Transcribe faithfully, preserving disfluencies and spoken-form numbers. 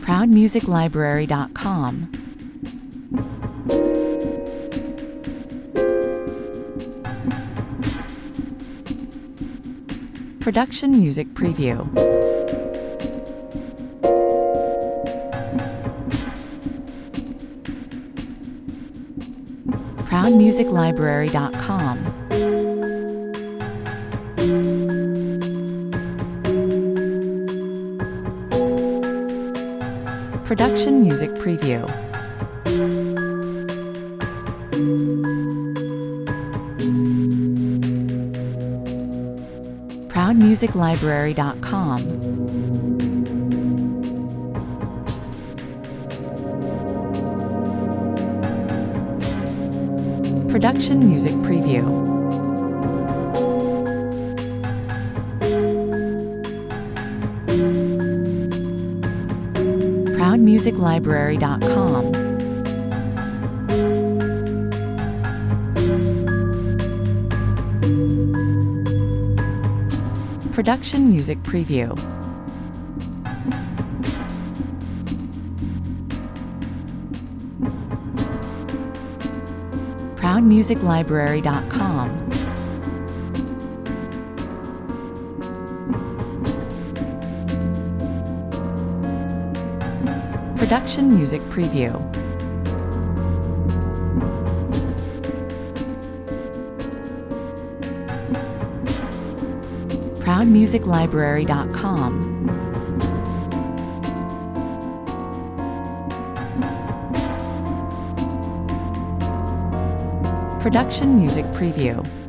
proud music library dot com. Production Music Preview. proud music library dot com. Production Music Preview. proud music library dot com. Production Music Preview. proud music library dot com. Production Music Preview. proud music library dot com. Production Music Preview. proud music library dot com. Production Music Preview.